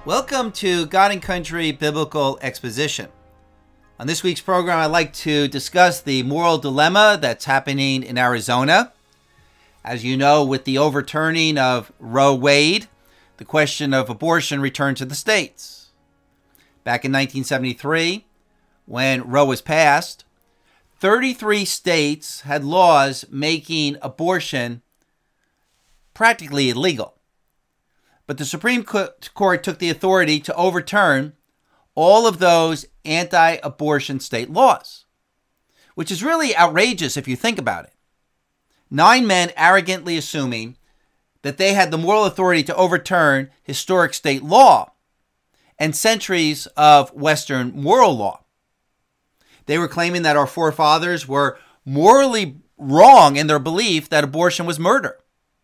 Welcome to God and Country Biblical Exposition. On this week's program, I'd like to discuss the moral dilemma that's happening in Arizona. As you know, with the overturning of Roe Wade, the question of abortion returned to the states. Back in 1973, when Roe was passed, 33 states had laws making abortion practically illegal. But the Supreme Court took the authority to overturn all of those anti-abortion state laws, which is really outrageous if you think about it. 9 men arrogantly assuming that they had the moral authority to overturn historic state law and centuries of Western moral law. They were claiming that our forefathers were morally wrong in their belief that abortion was murder.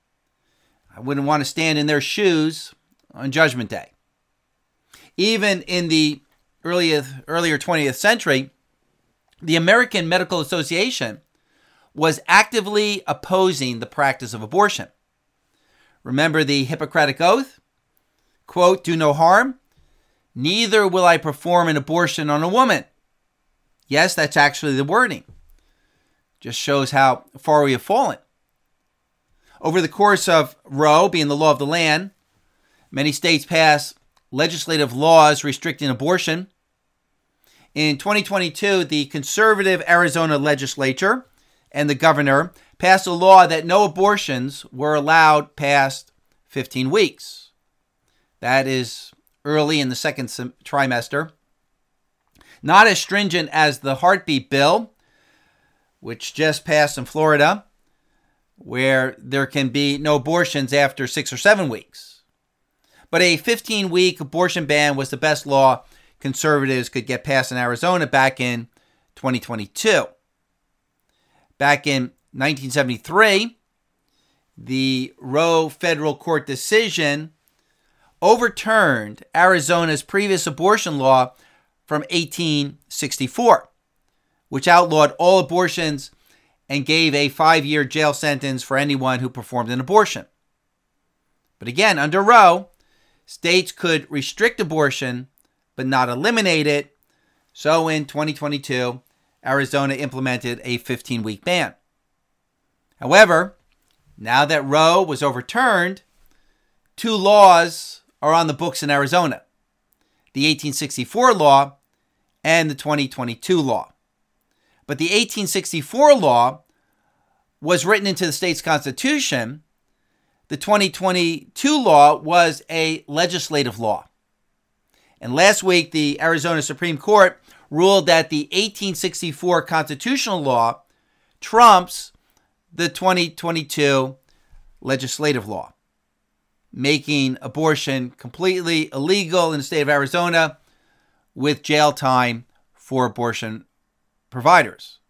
I wouldn't want to stand in their shoes on Judgment Day. Even in the earlier 20th century, the American Medical Association was actively opposing the practice of abortion. Remember the Hippocratic Oath? Quote, "Do no harm, neither will I perform an abortion on a woman." Yes, that's actually the wording. Just shows how far we have fallen. Over the course of Roe being the law of the land, many states passed legislative laws restricting abortion. In 2022, the conservative Arizona legislature and the governor passed a law that no abortions were allowed past 15 weeks. That is early in the second trimester. Not as stringent as the heartbeat bill, which just passed in Florida, where there can be no abortions after 6 or 7 weeks. But a 15-week abortion ban was the best law conservatives could get passed in Arizona back in 2022. Back in 1973, the Roe federal court decision overturned Arizona's previous abortion law from 1864, which outlawed all abortions and gave a 5-year jail sentence for anyone who performed an abortion. But again, under Roe, states could restrict abortion but not eliminate it. So in 2022, Arizona implemented a 15-week ban. However, now that Roe was overturned, 2 laws are on the books in Arizona: the 1864 law and the 2022 law. But the 1864 law was written into the state's constitution. The 2022 law was a legislative law. And last week, the Arizona Supreme Court ruled that the 1864 constitutional law trumps the 2022 legislative law, making abortion completely illegal in the state of Arizona with jail time for abortion providers.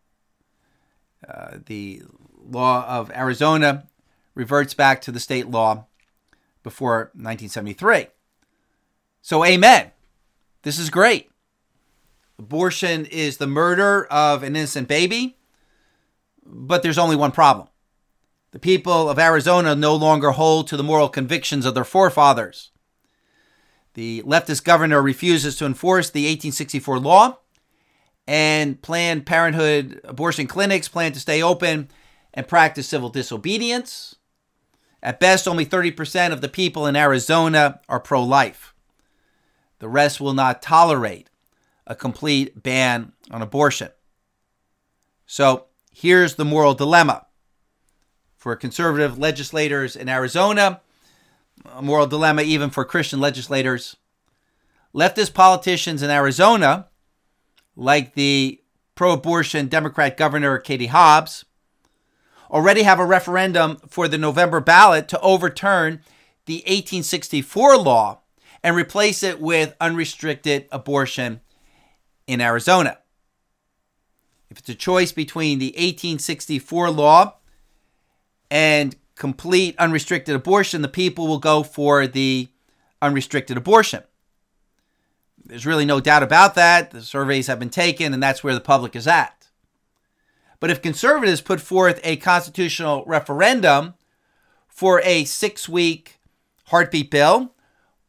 The law of Arizona reverts back to the state law before 1973. So amen. This is great. Abortion is the murder of an innocent baby, but there's only one problem. The people of Arizona no longer hold to the moral convictions of their forefathers. The leftist governor refuses to enforce the 1864 law, and Planned Parenthood abortion clinics plan to stay open and practice civil disobedience. At best, only 30% of the people in Arizona are pro-life. The rest will not tolerate a complete ban on abortion. So here's the moral dilemma. For conservative legislators in Arizona, a moral dilemma even for Christian legislators. Leftist politicians in Arizona, like the pro-abortion Democrat Governor Katie Hobbs, already have a referendum for the November ballot to overturn the 1864 law and replace it with unrestricted abortion in Arizona. If it's a choice between the 1864 law and complete unrestricted abortion, the people will go for the unrestricted abortion. There's really no doubt about that. The surveys have been taken, and that's where the public is at. But if conservatives put forth a constitutional referendum for a 6-week heartbeat bill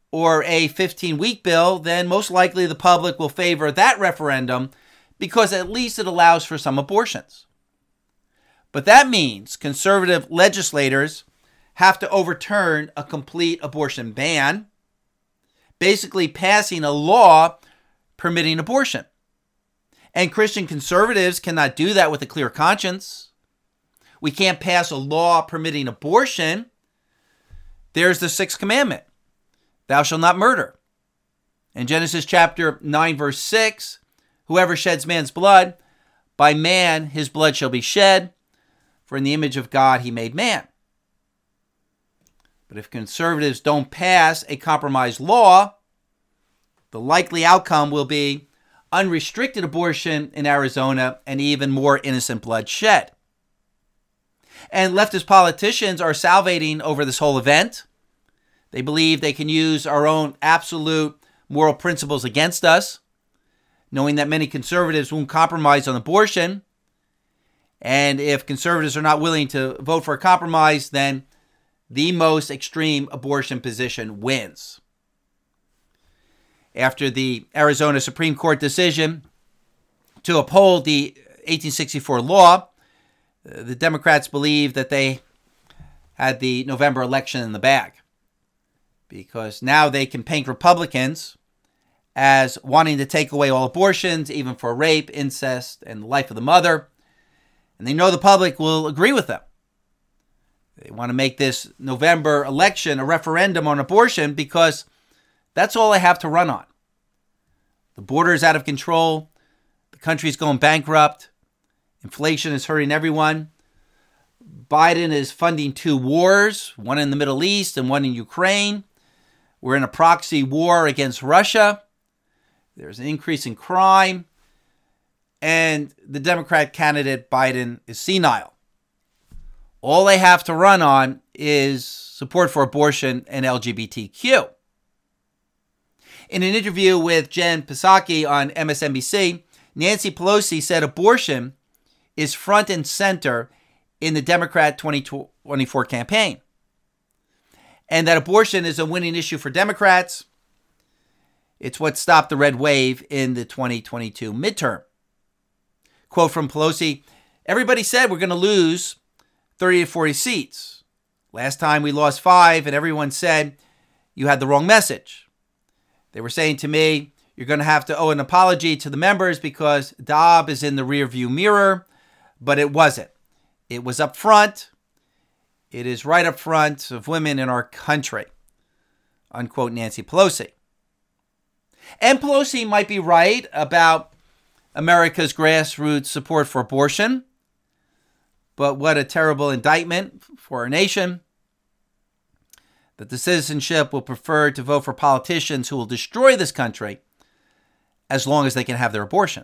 or a 15-week bill, then most likely the public will favor that referendum because at least it allows for some abortions. But that means conservative legislators have to overturn a complete abortion ban, basically passing a law permitting abortion. And Christian conservatives cannot do that with a clear conscience. We can't pass a law permitting abortion. There's the sixth commandment. Thou shalt not murder. In Genesis chapter 9, verse 6, whoever sheds man's blood, by man his blood shall be shed, for in the image of God he made man. But if conservatives don't pass a compromise law, the likely outcome will be unrestricted abortion in Arizona and even more innocent blood shed. And leftist politicians are salivating over this whole event. They believe they can use our own absolute moral principles against us, knowing that many conservatives won't compromise on abortion. And if conservatives are not willing to vote for a compromise, then the most extreme abortion position wins. After the Arizona Supreme Court decision to uphold the 1864 law, the Democrats believe that they had the November election in the bag, because now they can paint Republicans as wanting to take away all abortions, even for rape, incest, and the life of the mother. And they know the public will agree with them. They want to make this November election a referendum on abortion because that's all they have to run on. The border is out of control. The country's going bankrupt. Inflation is hurting everyone. Biden is funding 2 wars, one in the Middle East and one in Ukraine. We're in a proxy war against Russia. There's an increase in crime. And the Democrat candidate, Biden, is senile. All they have to run on is support for abortion and LGBTQ. In an interview with Jen Psaki on MSNBC, Nancy Pelosi said abortion is front and center in the Democrat 2024 campaign, and that abortion is a winning issue for Democrats. It's what stopped the red wave in the 2022 midterm. Quote from Pelosi, "Everybody said we're going to lose 30 to 40 seats. Last time we lost 5, and everyone said you had the wrong message. They were saying to me, you're going to have to owe an apology to the members because Dobbs is in the rearview mirror, but it wasn't. It was up front. It is right up front of women in our country." Unquote, Nancy Pelosi. And Pelosi might be right about America's grassroots support for abortion, but what a terrible indictment for our nation that the citizenship will prefer to vote for politicians who will destroy this country as long as they can have their abortion.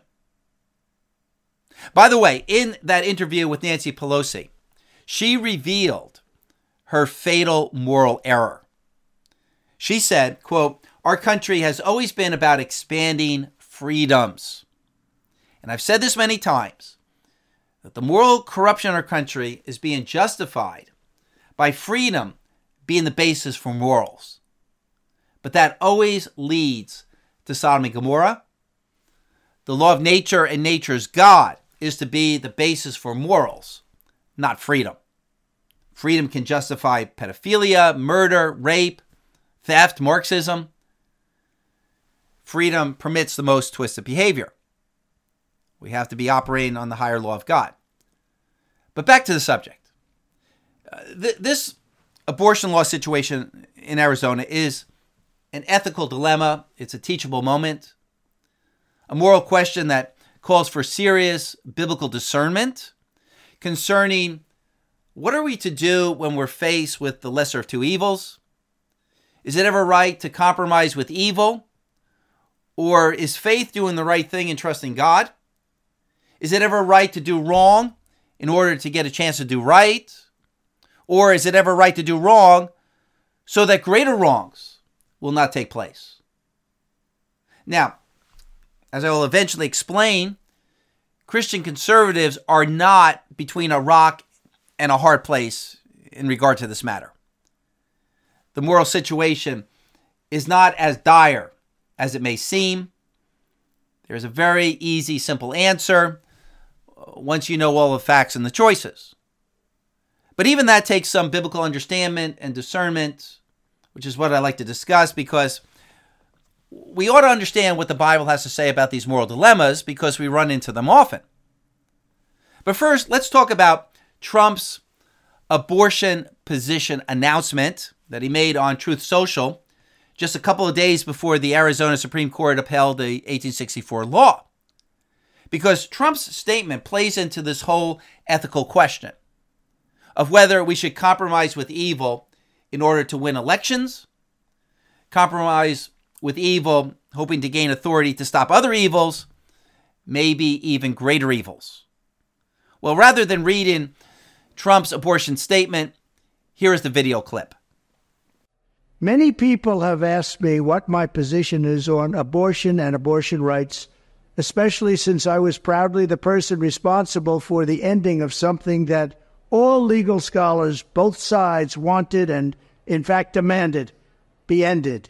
By the way, in that interview with Nancy Pelosi, she revealed her fatal moral error. She said, quote, "Our country has always been about expanding freedoms. And I've said this many times, that the moral corruption in our country is being justified by freedom being the basis for morals. But that always leads to Sodom and Gomorrah. The law of nature and nature's God is to be the basis for morals, not freedom. Freedom can justify pedophilia, murder, rape, theft, Marxism. Freedom permits the most twisted behavior. We have to be operating on the higher law of God." But back to the subject. This abortion law situation in Arizona is an ethical dilemma. It's a teachable moment, a moral question that calls for serious biblical discernment concerning what are we to do when we're faced with the lesser of two evils? Is it ever right to compromise with evil? Or is faith doing the right thing and trusting God? Is it ever right to do wrong in order to get a chance to do right? Or is it ever right to do wrong so that greater wrongs will not take place? Now, as I will eventually explain, Christian conservatives are not between a rock and a hard place in regard to this matter. The moral situation is not as dire as it may seem. There's a very easy, simple answer once you know all the facts and the choices. But even that takes some biblical understanding and discernment, which is what I like to discuss, because we ought to understand what the Bible has to say about these moral dilemmas because we run into them often. But first, let's talk about Trump's abortion position announcement that he made on Truth Social just a couple of days before the Arizona Supreme Court upheld the 1864 law. Because Trump's statement plays into this whole ethical question of whether we should compromise with evil in order to win elections, compromise with evil hoping to gain authority to stop other evils, maybe even greater evils. Well, rather than reading Trump's abortion statement, here is the video clip. Many people have asked me what my position is on abortion and abortion rights, especially since I was proudly the person responsible for the ending of something that all legal scholars, both sides, wanted and, in fact, demanded be ended.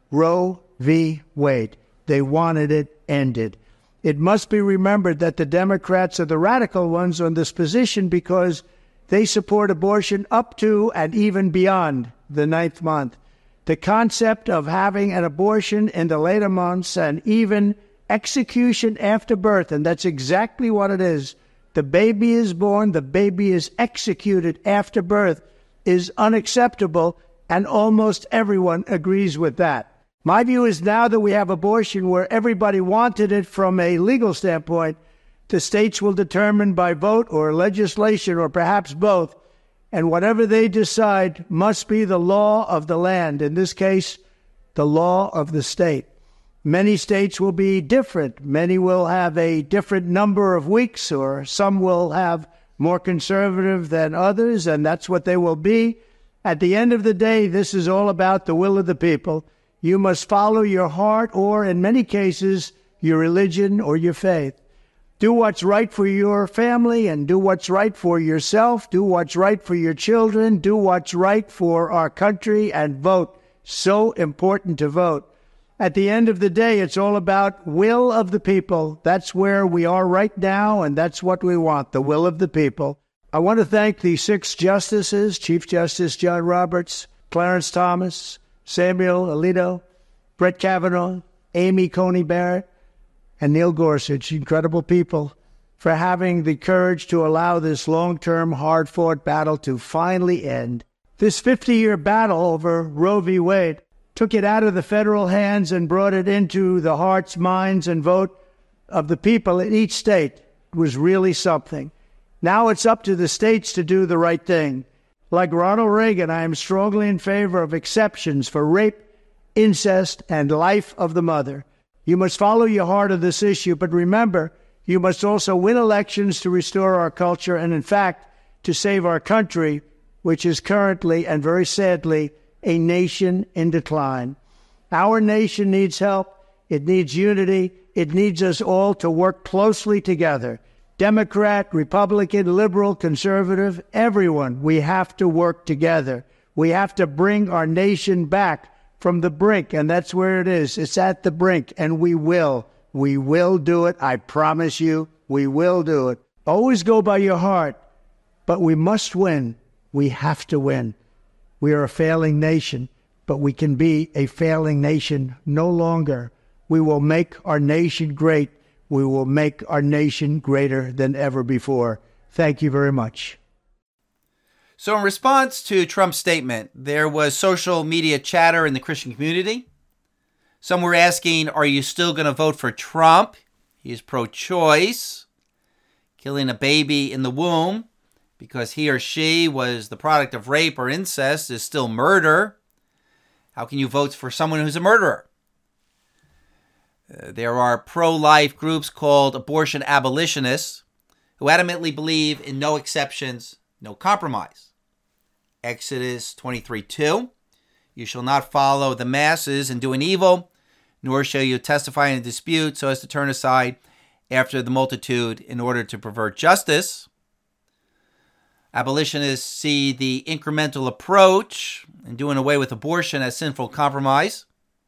Roe v. Wade. They wanted it ended. It must be remembered that the Democrats are the radical ones on this position because they support abortion up to and even beyond the 9th month. The concept of having an abortion in the later months and even execution after birth, and that's exactly what it is. The baby is born, the baby is executed after birth, is unacceptable, and almost everyone agrees with that. My view is now that we have abortion where everybody wanted it from a legal standpoint, the states will determine by vote or legislation or perhaps both, and whatever they decide must be the law of the land, in this case, the law of the state. Many states will be different. Many will have a different number of weeks, or some will have more conservative than others, and that's what they will be. At the end of the day, this is all about the will of the people. You must follow your heart or, in many cases, your religion or your faith. Do what's right for your family and do what's right for yourself. Do what's right for your children. Do what's right for our country and vote. So important to vote. At the end of the day, it's all about will of the people. That's where we are right now, and that's what we want, the will of the people. I want to thank the 6 justices, Chief Justice John Roberts, Clarence Thomas, Samuel Alito, Brett Kavanaugh, Amy Coney Barrett, and Neil Gorsuch, incredible people, for having the courage to allow this long-term, hard-fought battle to finally end. This 50-year battle over Roe v. Wade took it out of the federal hands and brought it into the hearts, minds, and vote of the people in each state. It was really something. Now it's up to the states to do the right thing. Like Ronald Reagan, I am strongly in favor of exceptions for rape, incest, and life of the mother. You must follow your heart on this issue, but remember, you must also win elections to restore our culture and, in fact, to save our country, which is currently, and very sadly, a nation in decline. Our nation needs help. It needs unity. It needs us all to work closely together. Democrat, Republican, liberal, conservative, everyone, we have to work together. We have to bring our nation back from the brink, and that's where it is. It's at the brink, and we will. We will do it. I promise you, we will do it. Always go by your heart, but we must win. We have to win. We are a failing nation, but we can be a failing nation no longer. We will make our nation great. We will make our nation greater than ever before. Thank you very much. So in response to Trump's statement, there was social media chatter in the Christian community. Some were asking, are you still going to vote for Trump? He's pro-choice, killing a baby in the womb because he or she was the product of rape or incest is still murder. How can you vote for someone who's a murderer? There are pro-life groups called abortion abolitionists who adamantly believe in no exceptions, no compromise. Exodus 23:2, you shall not follow the masses in doing evil, nor shall you testify in a dispute so as to turn aside after the multitude in order to pervert justice. Abolitionists see the incremental approach in doing away with abortion as sinful compromise.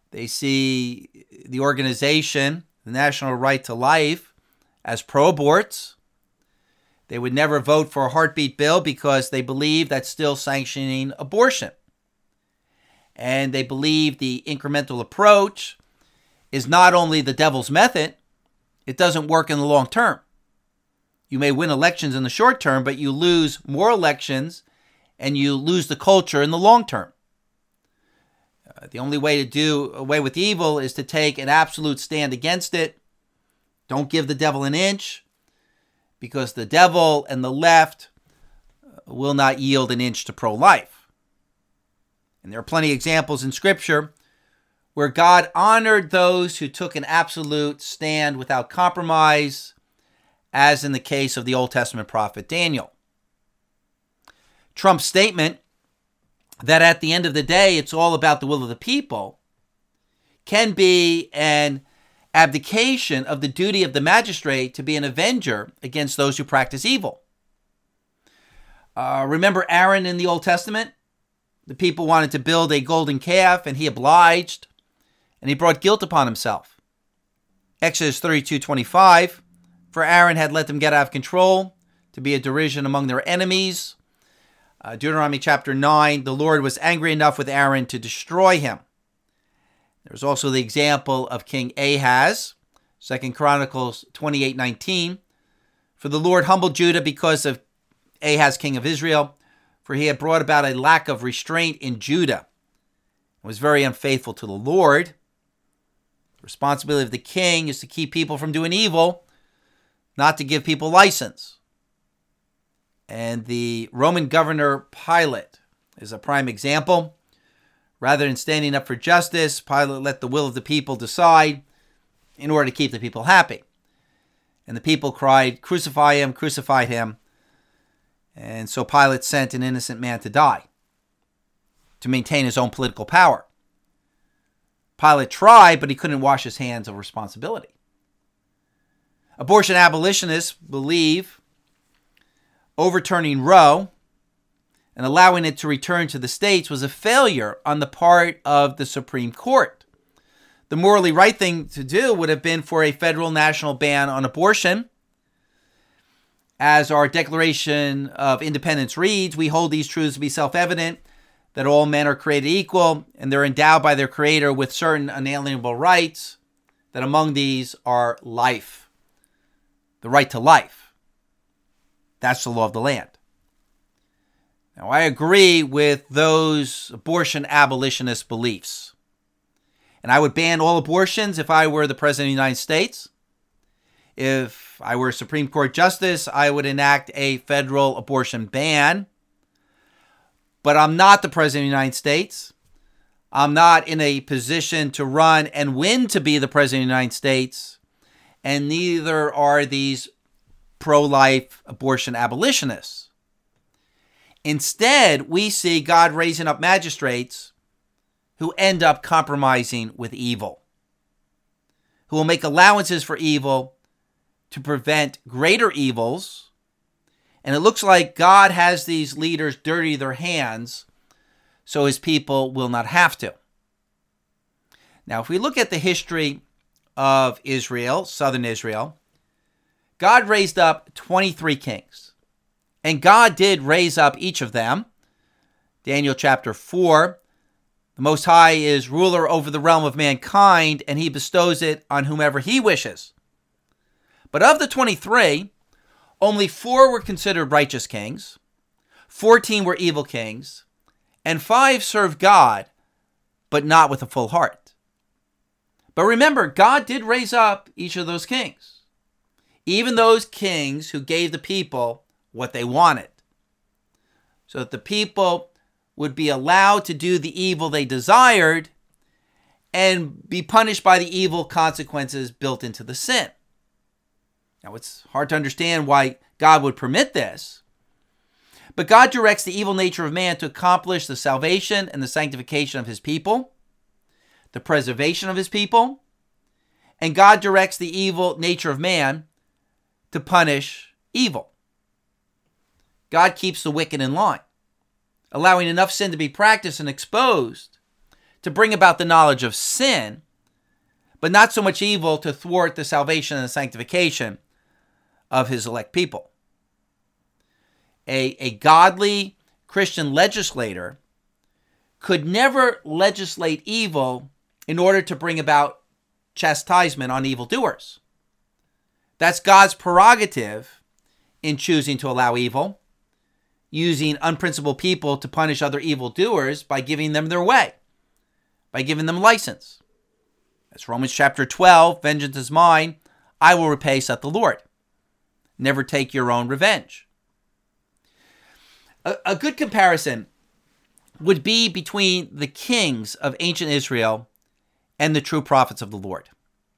They see the organization, the National Right to Life, as pro-aborts. They would never vote for a heartbeat bill because they believe that's still sanctioning abortion. And they believe the incremental approach is not only the devil's method, it doesn't work in the long term. You may win elections in the short term, but you lose more elections and you lose the culture in the long term. The only way to do away with evil is to take an absolute stand against it. Don't give the devil an inch, because the devil and the left will not yield an inch to pro-life. And there are plenty of examples in Scripture where God honored those who took an absolute stand without compromise, as in the case of the Old Testament prophet Daniel. Trump's statement that at the end of the day it's all about the will of the people can be an abdication of the duty of the magistrate to be an avenger against those who practice evil. Remember Aaron in the Old Testament? The people wanted to build a golden calf, and he obliged, and he brought guilt upon himself. Exodus 32:25, for Aaron had let them get out of control to be a derision among their enemies. Deuteronomy chapter 9, the Lord was angry enough with Aaron to destroy him. There's also the example of King Ahaz, 2 Chronicles 28:19. For the Lord humbled Judah because of Ahaz, king of Israel, for he had brought about a lack of restraint in Judah and was very unfaithful to the Lord. The responsibility of the king is to keep people from doing evil, not to give people license. And the Roman governor Pilate is a prime example. Rather than standing up for justice, Pilate let the will of the people decide in order to keep the people happy. And the people cried, crucify him, crucified him. And so Pilate sent an innocent man to die to maintain his own political power. Pilate tried, but he couldn't wash his hands of responsibility. Abortion abolitionists believe overturning Roe and allowing it to return to the states was a failure on the part of the Supreme Court. The morally right thing to do would have been for a federal national ban on abortion. As our Declaration of Independence reads, we hold these truths to be self-evident, that all men are created equal, and they're endowed by their Creator with certain unalienable rights, that among these are life, the right to life. That's the law of the land. Now, I agree with those abortion abolitionist beliefs. And I would ban all abortions if I were the President of the United States. If I were a Supreme Court Justice, I would enact a federal abortion ban. But I'm not the President of the United States. I'm not in a position to run and win to be the President of the United States. And neither are these pro-life abortion abolitionists. Instead, we see God raising up magistrates who end up compromising with evil, who will make allowances for evil to prevent greater evils. And it looks like God has these leaders dirty their hands so his people will not have to. Now, if we look at the history of Israel, southern Israel, God raised up 23 kings. And God did raise up each of them. Daniel chapter 4, the Most High is ruler over the realm of mankind, and he bestows it on whomever he wishes. But of the 23, only 4 were considered righteous kings, 14 were evil kings, and 5 served God, but not with a full heart. But remember, God did raise up each of those kings. Even those kings who gave the people what they wanted, so that the people would be allowed to do the evil they desired and be punished by the evil consequences built into the sin. Now, it's hard to understand why God would permit this, but God directs the evil nature of man to accomplish the salvation and the sanctification of his people, the preservation of his people, and God directs the evil nature of man to punish evil. God keeps the wicked in line, allowing enough sin to be practiced and exposed to bring about the knowledge of sin, but not so much evil to thwart the salvation and the sanctification of his elect people. A godly Christian legislator could never legislate evil in order to bring about chastisement on evildoers. That's God's prerogative in choosing to allow evil, using unprincipled people to punish other evildoers by giving them their way, by giving them license. That's Romans chapter 12, vengeance is mine, I will repay, saith the Lord. Never take your own revenge. A good comparison would be between the kings of ancient Israel and the true prophets of the Lord.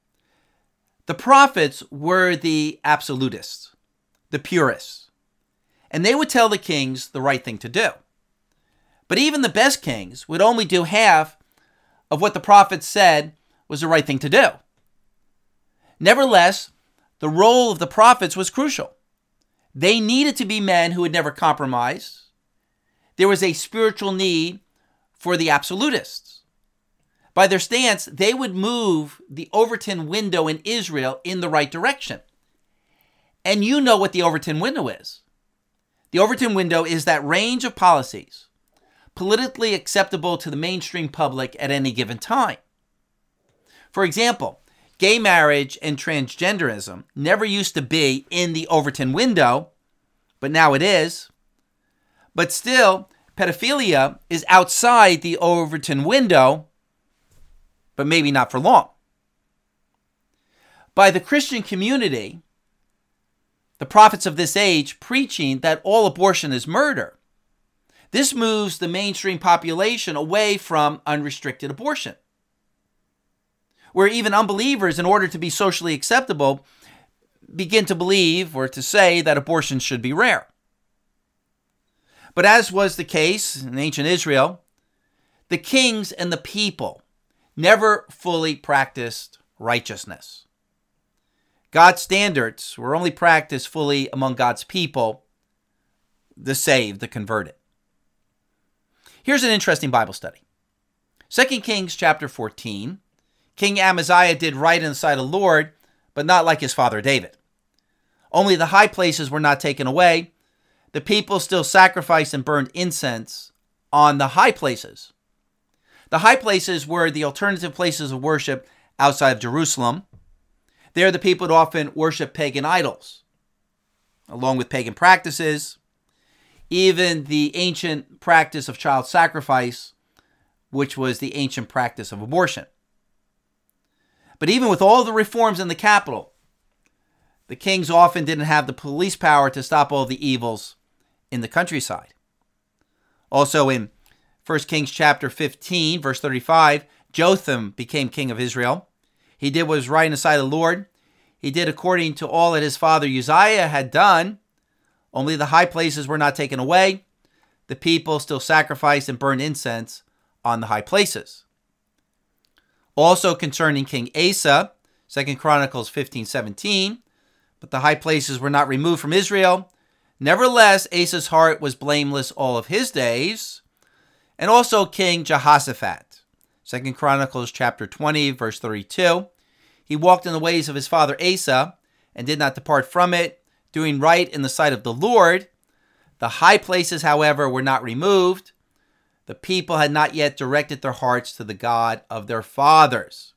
The prophets were the absolutists, the purists, and they would tell the kings the right thing to do. But even the best kings would only do half of what the prophets said was the right thing to do. Nevertheless, the role of the prophets was crucial. They needed to be men who would never compromise. There was a spiritual need for the absolutists. By their stance, they would move the Overton window in Israel in the right direction. And you know what the Overton window is. The Overton window is that range of policies politically acceptable to the mainstream public at any given time. For example, gay marriage and transgenderism never used to be in the Overton window, but now it is. But still, pedophilia is outside the Overton window, but maybe not for long. By the Christian community, the prophets of this age preaching that all abortion is murder, this moves the mainstream population away from unrestricted abortion, where even unbelievers, in order to be socially acceptable, begin to believe or to say that abortion should be rare. But as was the case in ancient Israel, the kings and the people never fully practiced righteousness. God's standards were only practiced fully among God's people, the saved, the converted. Here's an interesting Bible study. 2 Kings chapter 14, King Amaziah did right in the sight of the Lord, but not like his father David. Only the high places were not taken away. The people still sacrificed and burned incense on the high places. The high places were the alternative places of worship outside of Jerusalem. There, the people would often worship pagan idols, along with pagan practices, even the ancient practice of child sacrifice, which was the ancient practice of abortion. But even with all the reforms in the capital, the kings often didn't have the police power to stop all the evils in the countryside. Also in 1 Kings chapter 15, verse 35, Jotham became king of Israel. He did what was right in the sight of the Lord. He did according to all that his father Uzziah had done. Only the high places were not taken away. The people still sacrificed and burned incense on the high places. Also concerning King Asa, 2 Chronicles 15:17, but the high places were not removed from Israel. Nevertheless, Asa's heart was blameless all of his days. And also King Jehoshaphat, 2 Chronicles chapter 20, verse 32. He walked in the ways of his father Asa and did not depart from it, doing right in the sight of the Lord. The high places, however, were not removed. The people had not yet directed their hearts to the God of their fathers.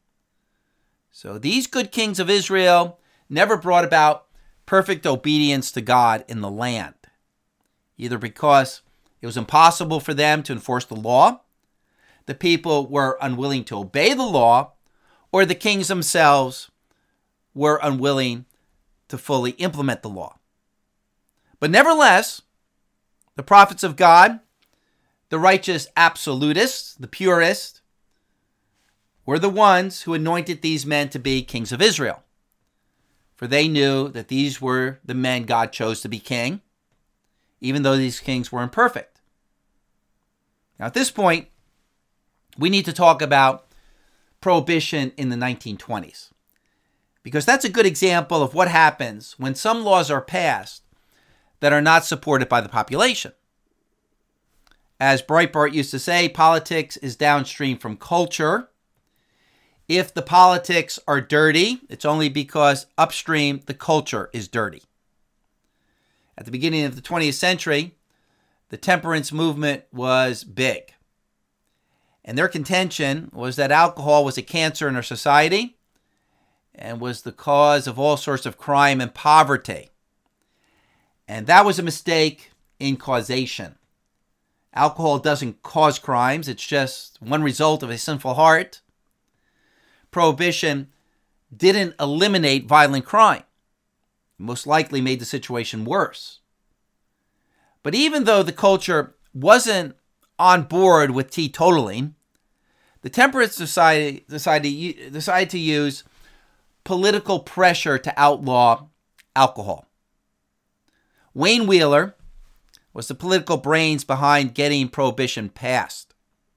So these good kings of Israel never brought about perfect obedience to God in the land, either because it was impossible for them to enforce the law, the people were unwilling to obey the law, or the kings themselves were unwilling to fully implement the law. But nevertheless, the prophets of God, the righteous absolutists, the purists, were the ones who anointed these men to be kings of Israel. For they knew that these were the men God chose to be king, even though these kings were imperfect. Now, at this point, we need to talk about prohibition in the 1920s, because that's a good example of what happens when some laws are passed that are not supported by the population. As Breitbart used to say, politics is downstream from culture. If the politics are dirty, it's only because upstream the culture is dirty. At the beginning of the 20th century, the temperance movement was big. And their contention was that alcohol was a cancer in our society and was the cause of all sorts of crime and poverty. And that was a mistake in causation. Alcohol doesn't cause crimes. It's just one result of a sinful heart. Prohibition didn't eliminate violent crime. It most likely made the situation worse. But even though the culture wasn't on board with teetotaling, the Temperance Society decided to use political pressure to outlaw alcohol. Wayne Wheeler was the political brains behind getting prohibition passed.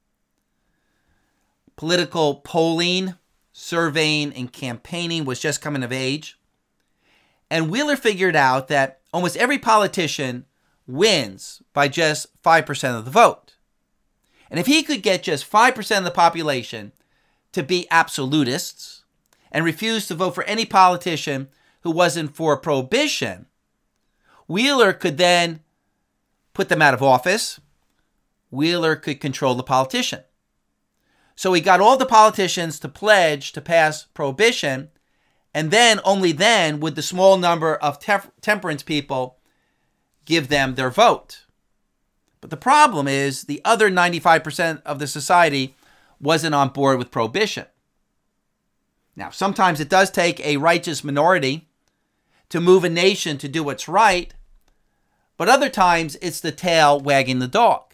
Political polling, surveying, and campaigning was just coming of age. And Wheeler figured out that almost every politician wins by just 5% of the vote. And if he could get just 5% of the population to be absolutists and refuse to vote for any politician who wasn't for prohibition, Wheeler could then put them out of office. Wheeler could control the politician. So he got all the politicians to pledge to pass prohibition, and then, only then, would the small number of temperance people give them their vote. But the problem is the other 95% of the society wasn't on board with prohibition. Now, sometimes it does take a righteous minority to move a nation to do what's right, but other times it's the tail wagging the dog.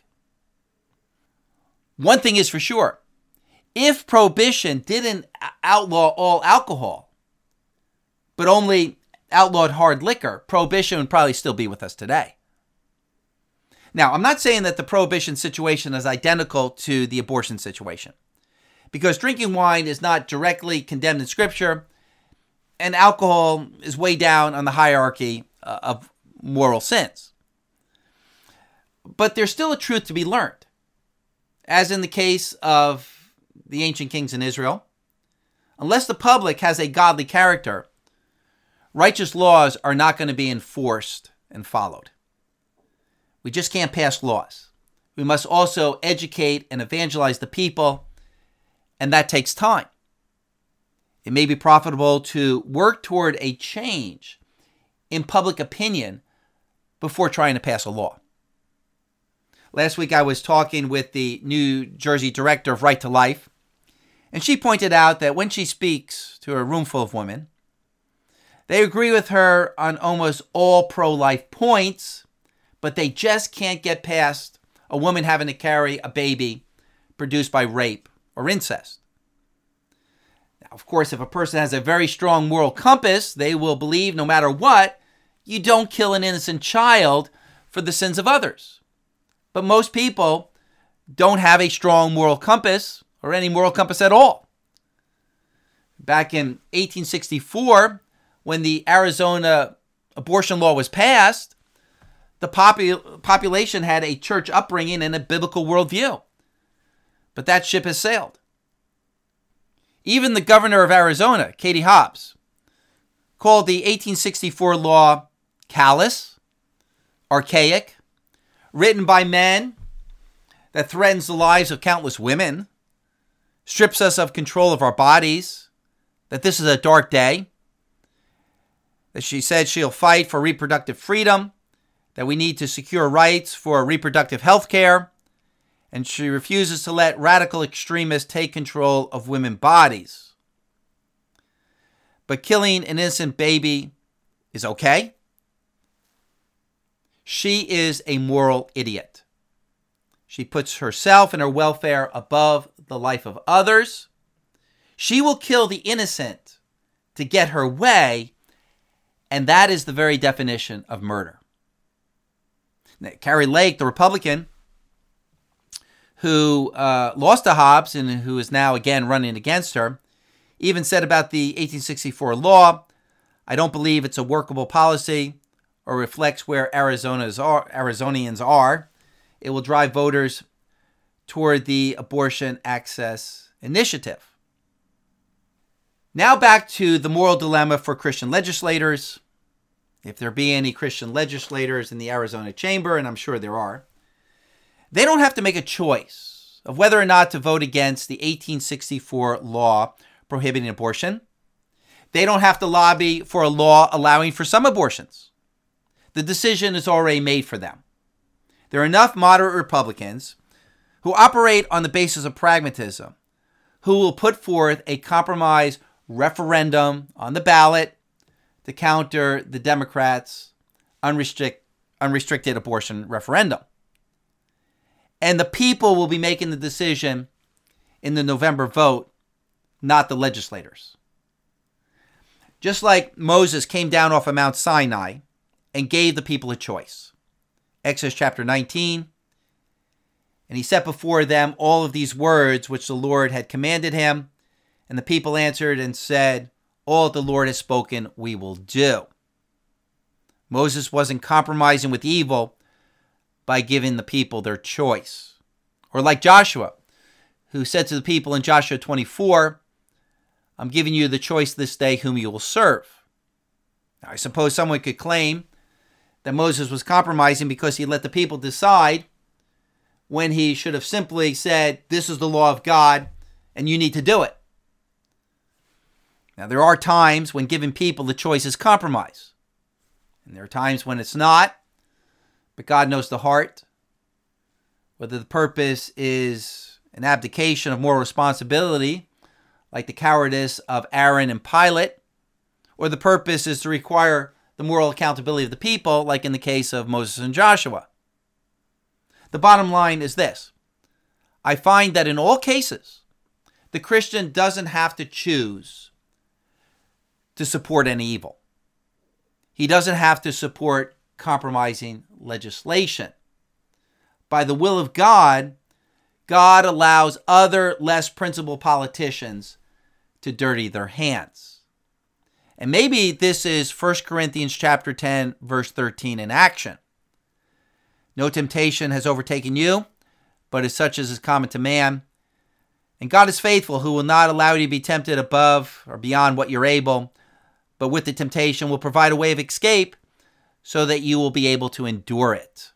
One thing is for sure, if prohibition didn't outlaw all alcohol, but only outlawed hard liquor, prohibition would probably still be with us today. Now, I'm not saying that the prohibition situation is identical to the abortion situation, because drinking wine is not directly condemned in Scripture, and alcohol is way down on the hierarchy of moral sins. But there's still a truth to be learned. As in the case of the ancient kings in Israel, unless the public has a godly character, righteous laws are not going to be enforced and followed. We just can't pass laws. We must also educate and evangelize the people, and that takes time. It may be profitable to work toward a change in public opinion before trying to pass a law. Last week I was talking with the New Jersey director of Right to Life, and she pointed out that when she speaks to a room full of women, they agree with her on almost all pro-life points, but they just can't get past a woman having to carry a baby produced by rape or incest. Now, of course, if a person has a very strong moral compass, they will believe no matter what, you don't kill an innocent child for the sins of others. But most people don't have a strong moral compass or any moral compass at all. Back in 1864, when the Arizona abortion law was passed, the population had a church upbringing and a biblical worldview. But that ship has sailed. Even the governor of Arizona, Katie Hobbs, called the 1864 law callous, archaic, written by men, that threatens the lives of countless women, strips us of control of our bodies, that this is a dark day, that she said she'll fight for reproductive freedom, that we need to secure rights for reproductive health care, and she refuses to let radical extremists take control of women's bodies. But killing an innocent baby is okay. She is a moral idiot. She puts herself and her welfare above the life of others. She will kill the innocent to get her way, and that is the very definition of murder. Now, Kari Lake, the Republican, who lost to Hobbs and who is now again running against her, even said about the 1864 law, "I don't believe it's a workable policy or reflects where Arizonians are. it will drive voters toward the abortion access initiative. Now back to the moral dilemma for Christian legislators. If there be any Christian legislators in the Arizona chamber, and I'm sure there are, they don't have to make a choice of whether or not to vote against the 1864 law prohibiting abortion. They don't have to lobby for a law allowing for some abortions. The decision is already made for them. There are enough moderate Republicans who operate on the basis of pragmatism, who will put forth a compromise referendum on the ballot to counter the Democrats' unrestricted abortion referendum. And the people will be making the decision in the November vote, not the legislators. Just like Moses came down off of Mount Sinai and gave the people a choice. Exodus chapter 19. And he set before them all of these words which the Lord had commanded him. And the people answered and said, all the Lord has spoken, we will do. Moses wasn't compromising with evil by giving the people their choice. Or like Joshua, who said to the people in Joshua 24, I'm giving you the choice this day whom you will serve. Now, I suppose someone could claim that Moses was compromising because he let the people decide when he should have simply said, this is the law of God and you need to do it. Now, there are times when giving people the choice is compromise. And there are times when it's not, but God knows the heart. Whether the purpose is an abdication of moral responsibility, like the cowardice of Aaron and Pilate, or the purpose is to require the moral accountability of the people, like in the case of Moses and Joshua. The bottom line is this. I find that in all cases, the Christian doesn't have to choose to support any evil. He doesn't have to support compromising legislation. By the will of God, God allows other less principled politicians to dirty their hands. And maybe this is 1 Corinthians chapter 10, verse 13 in action. No temptation has overtaken you, but is such as is common to man. And God is faithful, who will not allow you to be tempted above or beyond what you're able, but with the temptation will provide a way of escape so that you will be able to endure it.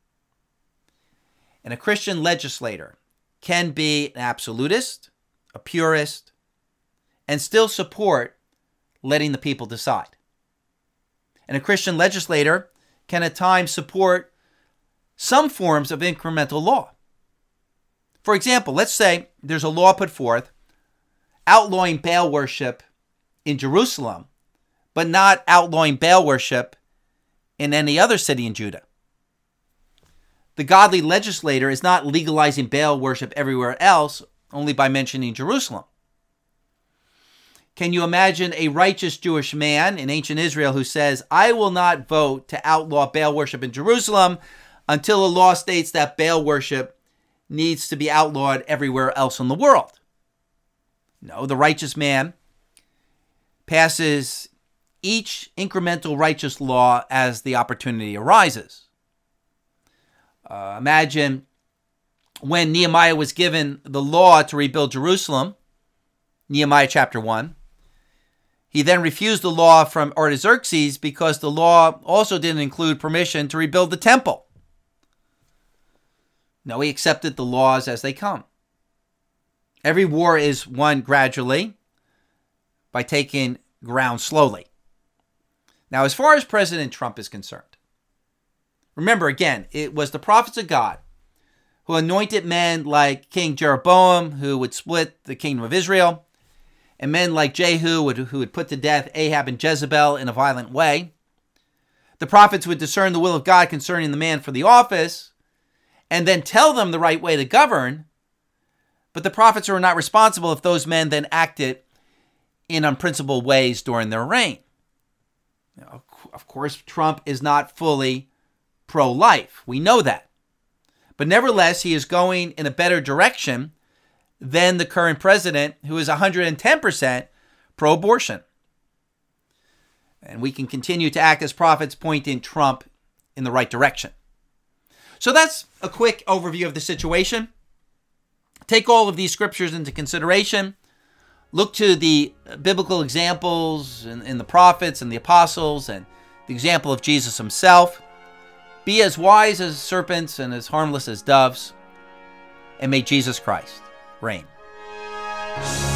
And a Christian legislator can be an absolutist, a purist, and still support letting the people decide. And a Christian legislator can at times support some forms of incremental law. For example, let's say there's a law put forth outlawing Baal worship in Jerusalem, but not outlawing Baal worship in any other city in Judah. The godly legislator is not legalizing Baal worship everywhere else, only by mentioning Jerusalem. Can you imagine a righteous Jewish man in ancient Israel who says, I will not vote to outlaw Baal worship in Jerusalem until a law states that Baal worship needs to be outlawed everywhere else in the world? No, the righteous man passes each incremental righteous law as the opportunity arises. Imagine when Nehemiah was given the law to rebuild Jerusalem, Nehemiah chapter 1. He then refused the law from Artaxerxes because the law also didn't include permission to rebuild the temple. No, he accepted the laws as they come. Every war is won gradually by taking ground slowly. Now, as far as President Trump is concerned, remember again, it was the prophets of God who anointed men like King Jeroboam, who would split the kingdom of Israel, and men like Jehu, who would put to death Ahab and Jezebel in a violent way. The prophets would discern the will of God concerning the man for the office, and then tell them the right way to govern. But the prophets were not responsible if those men then acted in unprincipled ways during their reign. Now, of course, Trump is not fully pro-life. We know that. But nevertheless, he is going in a better direction than the current president, who is 110% pro-abortion. And we can continue to act as prophets pointing Trump in the right direction. So that's a quick overview of the situation. Take all of these scriptures into consideration. Look to the biblical examples in the prophets and the apostles and the example of Jesus himself. Be as wise as serpents and as harmless as doves. And may Jesus Christ reign.